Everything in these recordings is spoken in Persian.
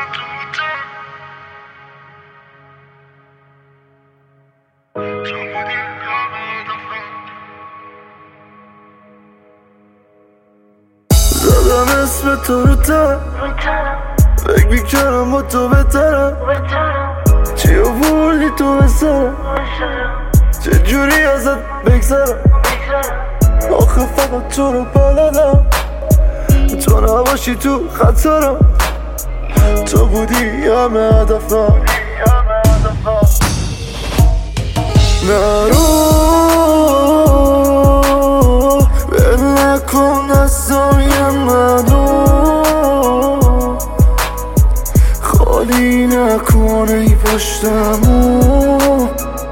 زدم اسم تو رو تن فکر میکردم با تو بهترم چی آوردی تو بسرم چجوری ازت بگذرم آخه فقط تو رو بلدم تو نباشی تو خطرم تو بودی همه هدفم نرو بل نکن دستای منو خالی نکن ای پشتمو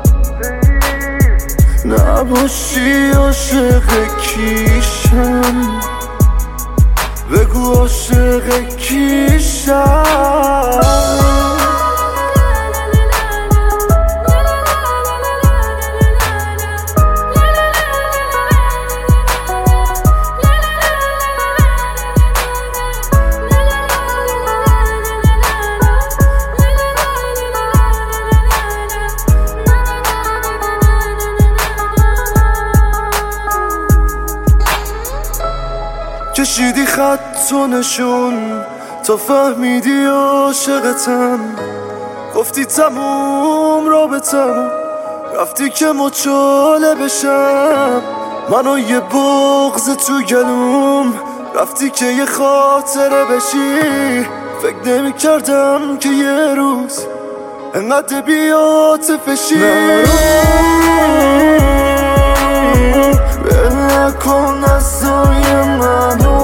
نباشی عاشق کیشم بگو عاشق کیشم کشیدی خط و نشون تا فهمیدی عاشقتم گفتی تموم رابطم رفتی که مچاله بشم منو یه بغض تو گلوم رفتی که یه خاطره بشی فکر نمی کردم که یه روز انقدر بی‌عاطفه‌شی بل نکن دستای منو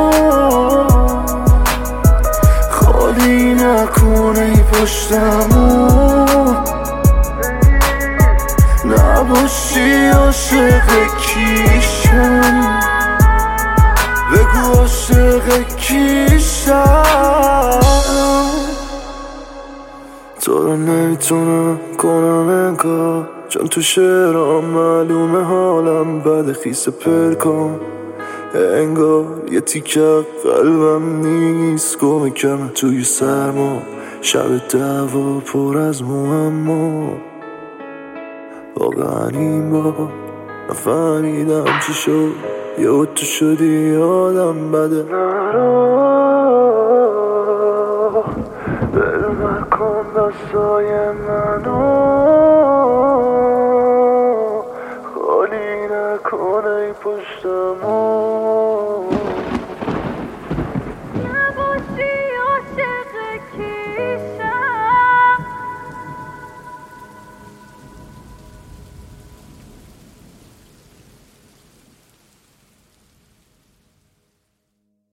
خالی نکن ای پشتمو نباشی عاشق کیشم بگو عاشق کیشم تو رو نمیتونم کنم انگار چون تو شعرام معلومه حالم بد خیس پلکام انگار یه تیکه قلبم نیست گم کم توی سرما شب دعوا پر از معما واقعا این بار نفهمیدم چی شد یه تو شدی آدم بده بل نکن دستای منو